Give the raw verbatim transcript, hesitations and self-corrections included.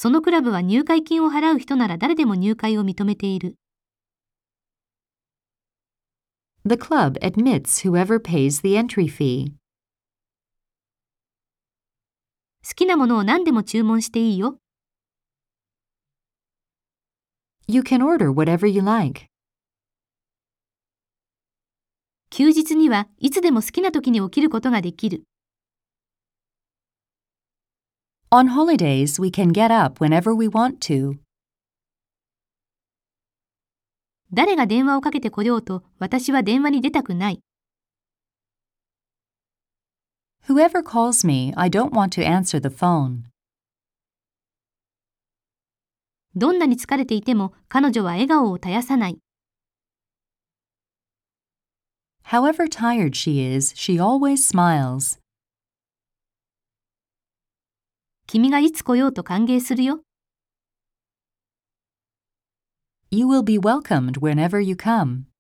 そのクラブは入会金を払う人なら誰でも入会を認めている。 The club admits whoever pays the entry fee. 好きなものを何でも注文していいよ。 You can order whatever you like. 休日にはいつでも好きな時に起きることができる。 On holidays, we can get up whenever we want to. 誰が電話をかけてこようと、私は電話に出たくない。 Whoever calls me, I don't want to answer the phone. どんなに疲れていても、彼女は笑顔を絶やさない。 However tired she is, she always smiles. 君がいつ来ようと歓迎するよ。 You will be welcomed whenever you come.